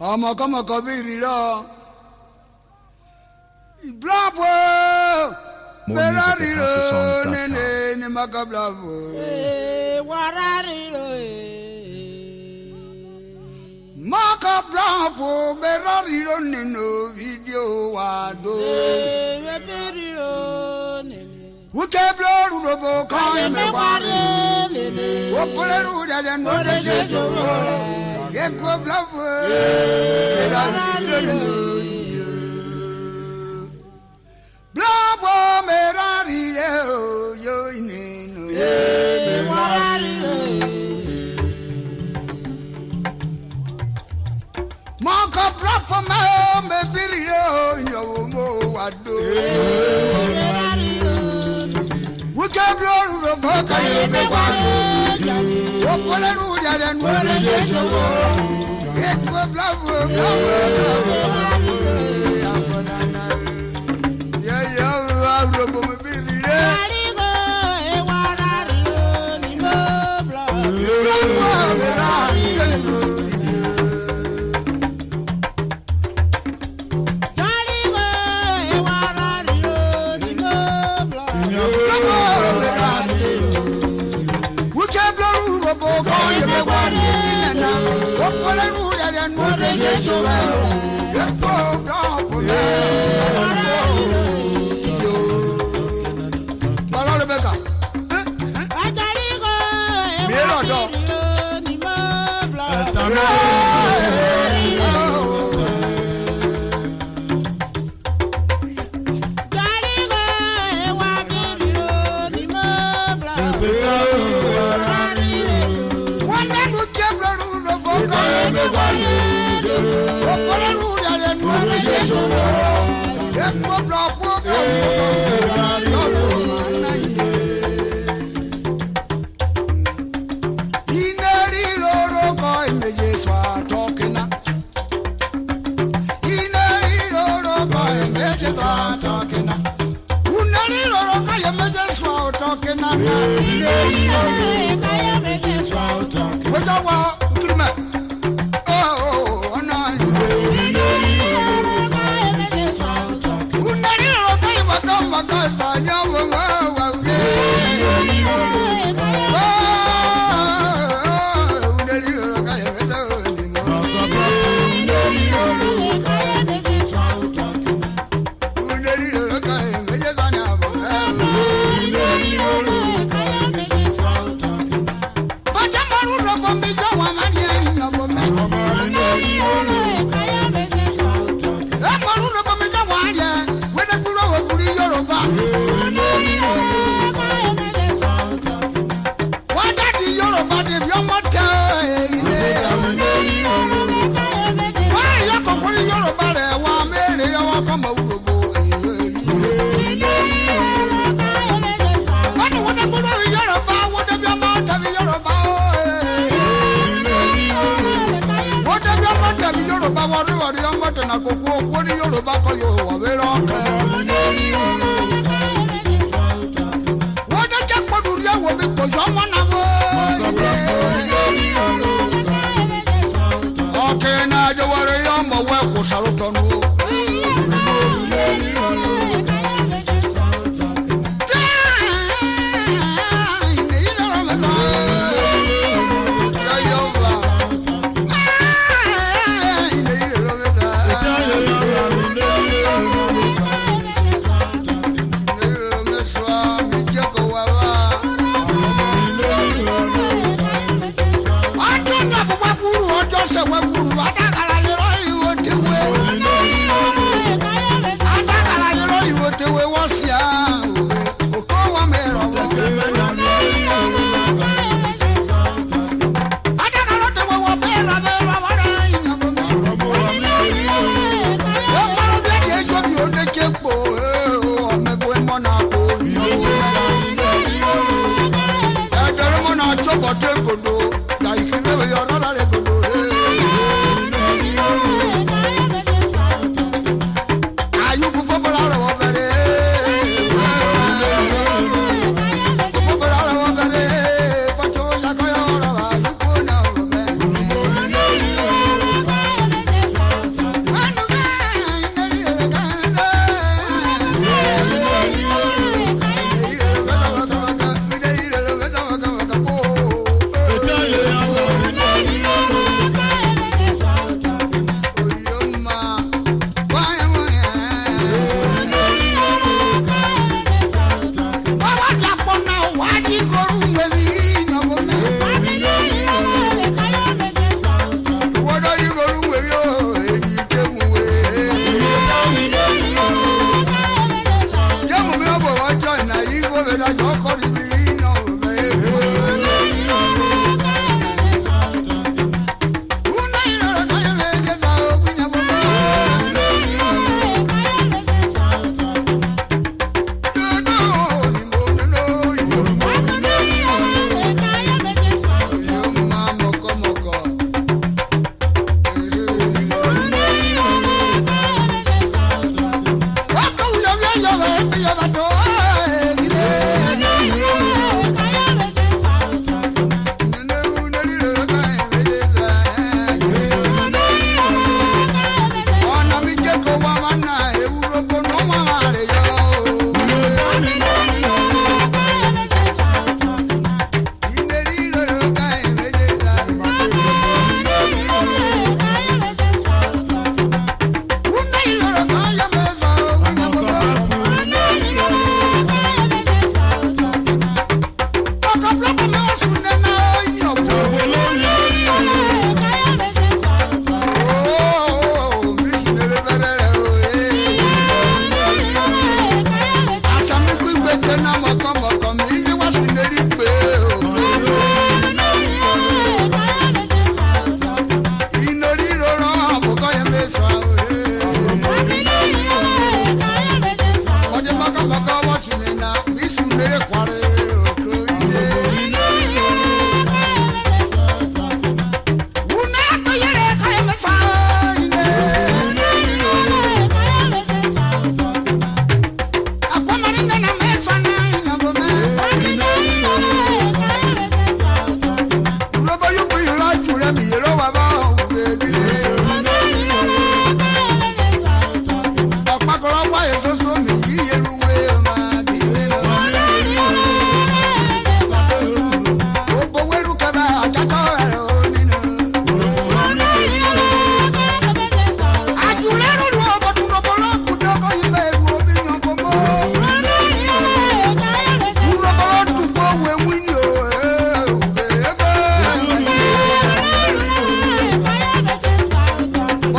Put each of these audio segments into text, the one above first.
Ọmọ kọ́mọ kan bí rí lọ. Bravo. Bẹ́ẹ̀rẹ̀ rí lọ nínú ní maka bravo. Wàrà rí lọ. Maka bravo bẹ́ẹ̀rẹ̀ rí lọ nínú fídíò wa do. Bẹ́ẹ̀rẹ̀ rí lọ nínú. Wúkẹ́ bílọ̀rù lóbo kan yẹn mẹ́wàá rí. Wọ́n kọ́lẹ́ rú dẹ́dẹ́ ní ọdẹ jẹ́ jòwó. Yẹ́kọ́ bravo. Bẹ́ẹ̀rẹ̀ rí lọ nínú. Bravo, merarire yo ineno. Wararire. Maka bravo me birire yo mo wado. Merarire. Wuke bloru lo boka ye me wado. Opole ru dere nu re jejo. Ekwe bravo, bravo. Adagala yoro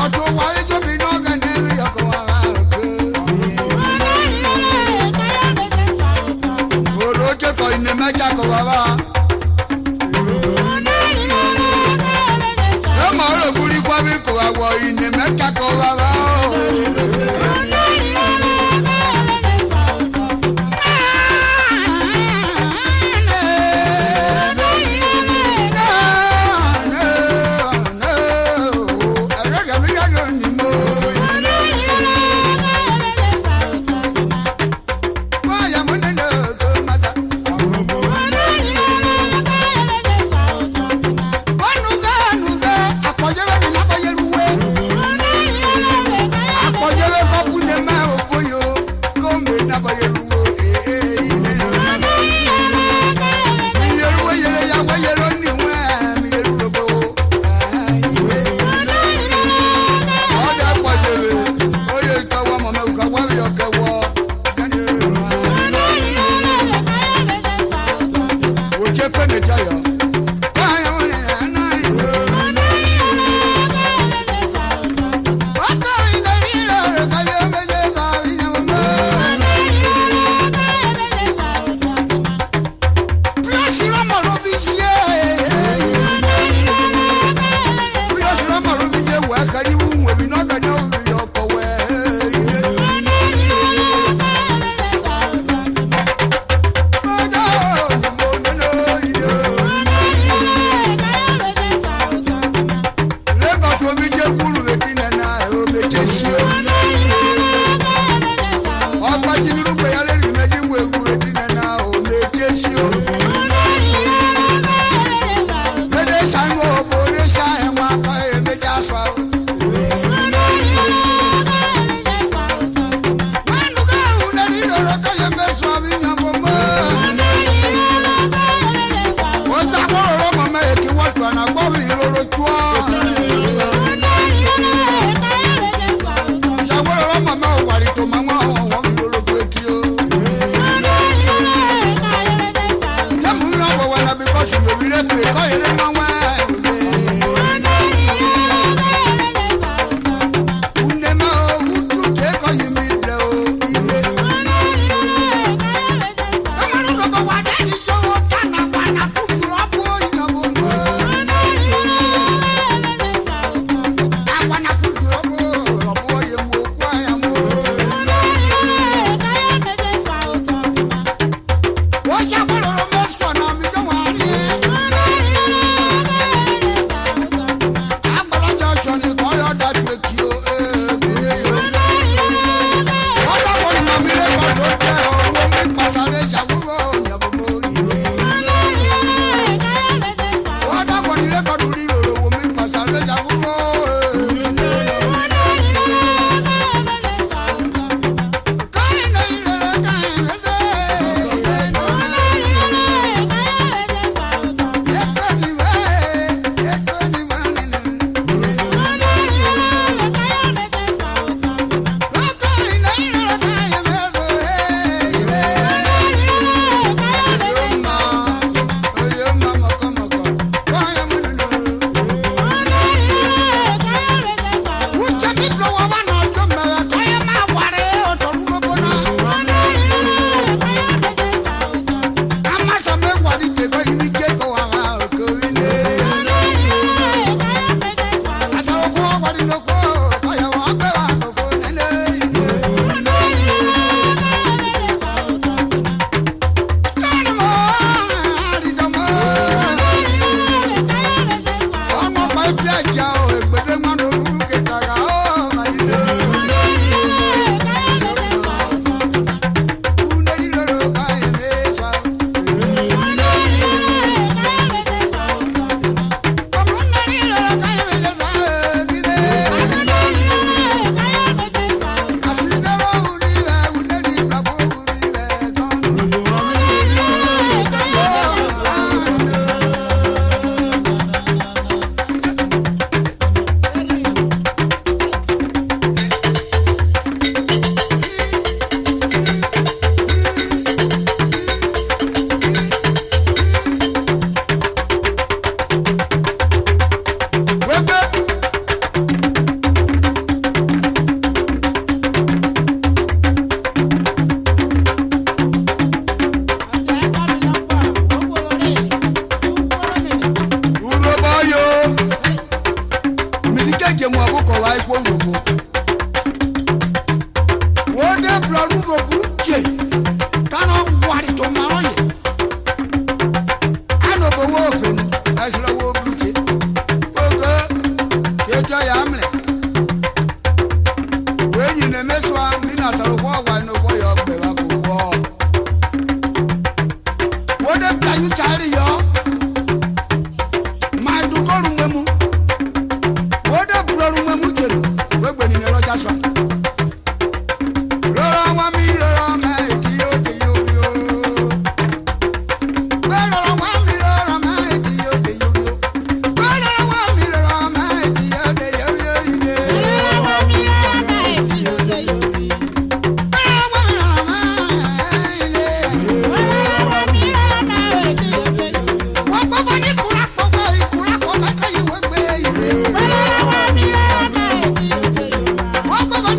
Jaja o egbede manu ke taga o ma ile buko wa ipo ngogo wo de bloru go buche kano wari to maroye ano go wo fenu asla wo buche ogo kejo ya amle we ni ne meswa mi na saro wo wa no bo yo pe wa ko wo wo de bla yu chari yo ma du ko ru memu wo de bloru memu jelu we gbe ni lo ja so Baba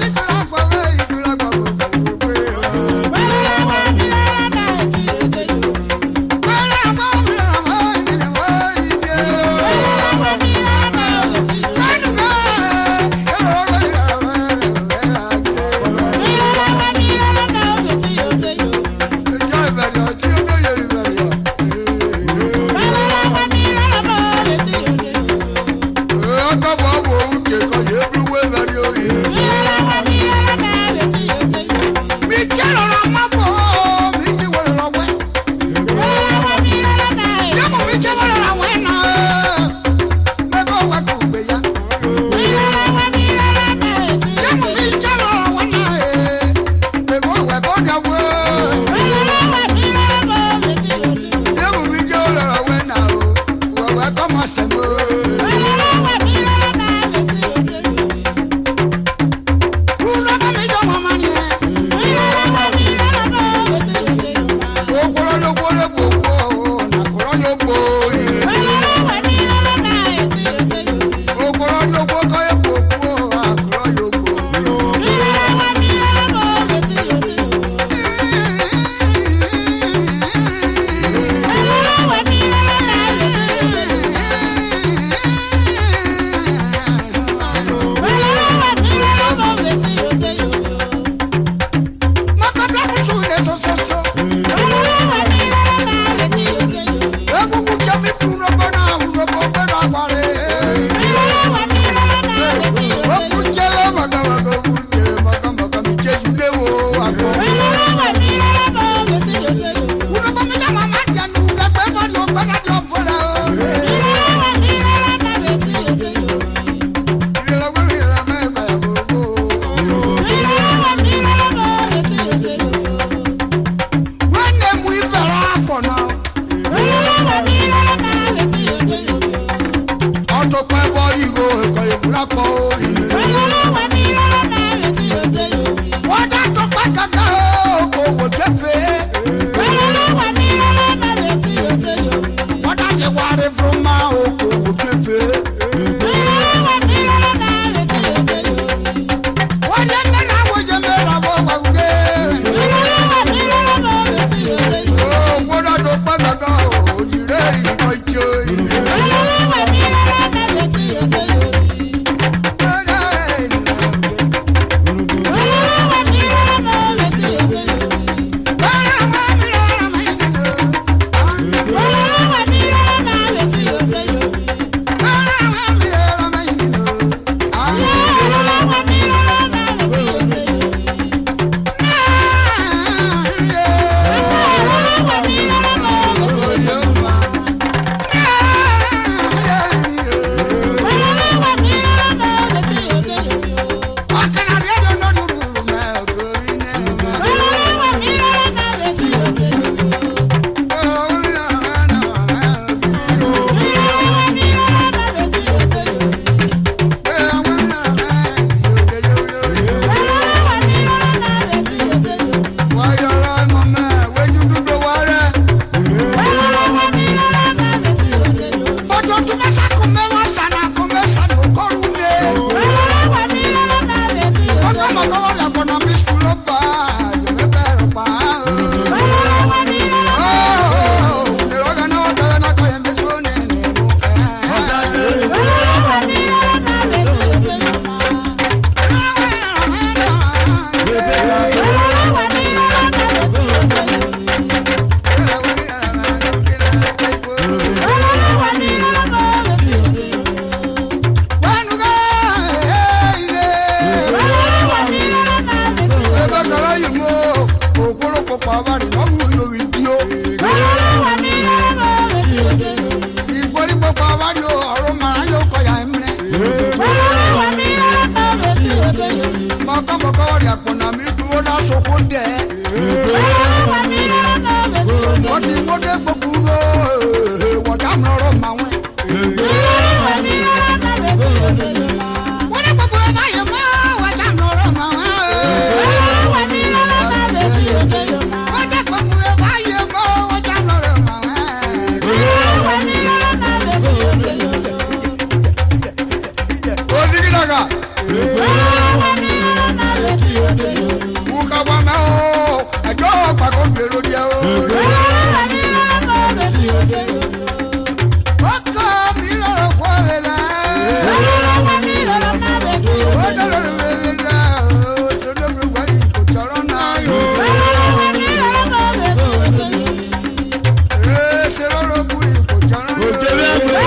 power no will with you. Ìgbórí gbogbo àwárí ọ̀rọ̀ màá yóò kọ̀yà ẹ̀mìrẹ́. Mọ̀kànmọ̀kọ́ ọ̀rẹ́ àpọ̀nà mi dúró lásòkò dẹ̀. Wọ́n ti gbódé gbogbo wọ̀já mi lọ́rọ̀ màá wẹ̀. Wọ́n ní gbogbo ẹ̀ báyìí mọ́ wọ̀já mi lọ́rọ̀ màá wẹ̀. Wọ́n ní gbogbo ẹ̀ báyìí mọ́ wọ̀já mi lọ́rọ̀ màá wẹ̀. Odigilaga. Buka wame o, ajo pako gbero dia o. Oko mi loro kwela. O loro mela, o sodo brugari ko chorona yo. Se loro kuri ko chorona yo.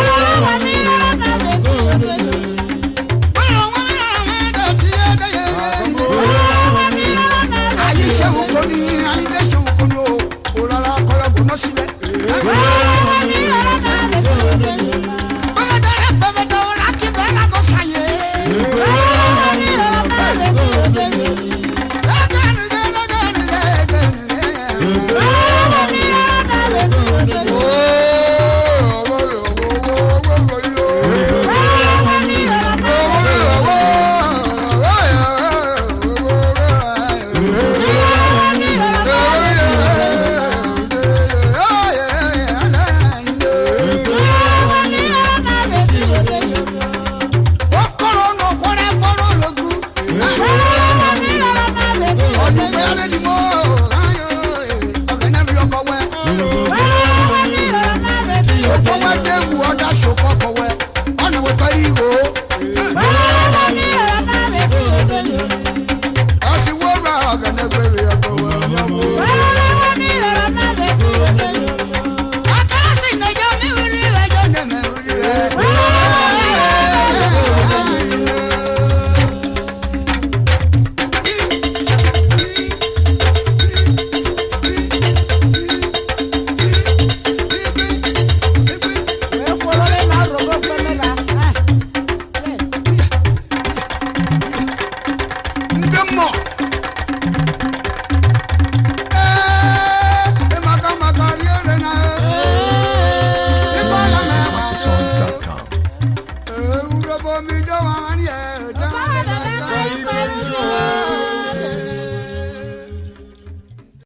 Songs.com.